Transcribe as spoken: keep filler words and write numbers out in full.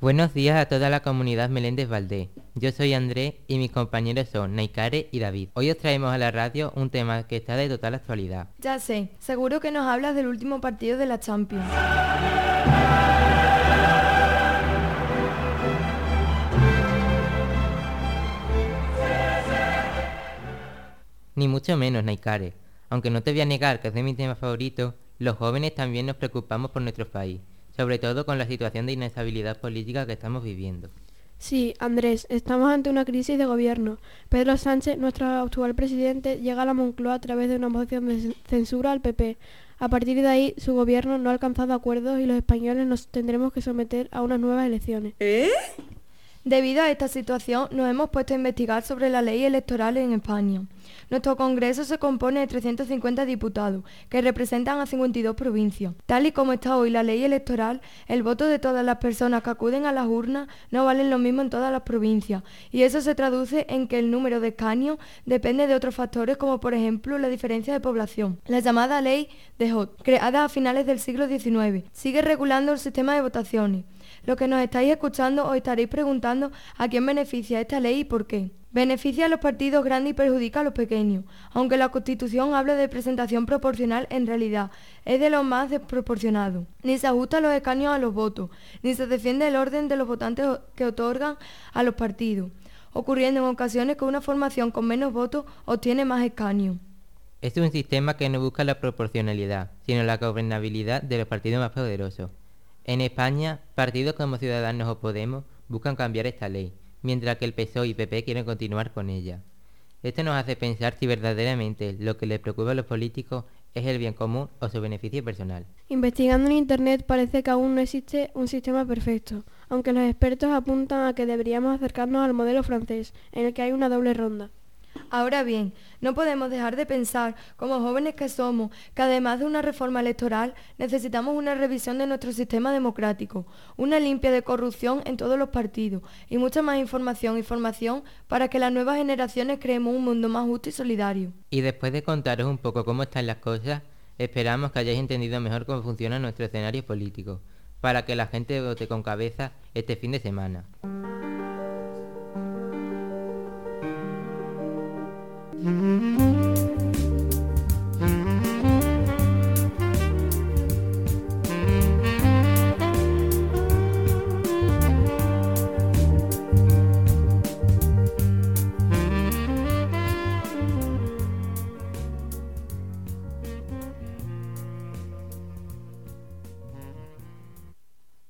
Buenos días a toda la comunidad Meléndez Valdés. Yo soy Andrés y mis compañeros son Naikare y David. Hoy os traemos a la radio un tema que está de total actualidad. Ya sé, seguro que nos hablas del último partido de la Champions. Ni mucho menos, Naikare. Aunque no te voy a negar que es de mi tema favorito, los jóvenes también nos preocupamos por nuestro país, sobre todo con la situación de inestabilidad política que estamos viviendo. Sí, Andrés, estamos ante una crisis de gobierno. Pedro Sánchez, nuestro actual presidente, llega a la Moncloa a través de una moción de censura al P P. A partir de ahí, su gobierno no ha alcanzado acuerdos y los españoles nos tendremos que someter a unas nuevas elecciones. ¿Eh? Debido a esta situación, nos hemos puesto a investigar sobre la ley electoral en España. Nuestro Congreso se compone de trescientos cincuenta diputados, que representan a cincuenta y dos provincias. Tal y como está hoy la ley electoral, el voto de todas las personas que acuden a las urnas no valen lo mismo en todas las provincias, y eso se traduce en que el número de escaños depende de otros factores como por ejemplo la diferencia de población. La llamada ley de Hot, creada a finales del siglo diecinueve, sigue regulando el sistema de votaciones. Los que nos estáis escuchando os estaréis preguntando a quién beneficia esta ley y por qué. Beneficia a los partidos grandes y perjudica a los pequeños. Aunque la Constitución habla de presentación proporcional, en realidad es de lo más desproporcionado. Ni se ajustan los escaños a los votos, ni se defiende el orden de los votantes que otorgan a los partidos, ocurriendo en ocasiones que una formación con menos votos obtiene más escaños. Este es un sistema que no busca la proporcionalidad, sino la gobernabilidad de los partidos más poderosos. En España, partidos como Ciudadanos o Podemos buscan cambiar esta ley, mientras que el P S O E y P P quieren continuar con ella. Esto nos hace pensar si verdaderamente lo que les preocupa a los políticos es el bien común o su beneficio personal. Investigando en Internet parece que aún no existe un sistema perfecto, aunque los expertos apuntan a que deberíamos acercarnos al modelo francés, en el que hay una doble ronda. Ahora bien, no podemos dejar de pensar, como jóvenes que somos, que además de una reforma electoral, necesitamos una revisión de nuestro sistema democrático, una limpia de corrupción en todos los partidos y mucha más información y formación para que las nuevas generaciones creemos un mundo más justo y solidario. Y después de contaros un poco cómo están las cosas, esperamos que hayáis entendido mejor cómo funciona nuestro escenario político, para que la gente vote con cabeza este fin de semana. Mm-hmm.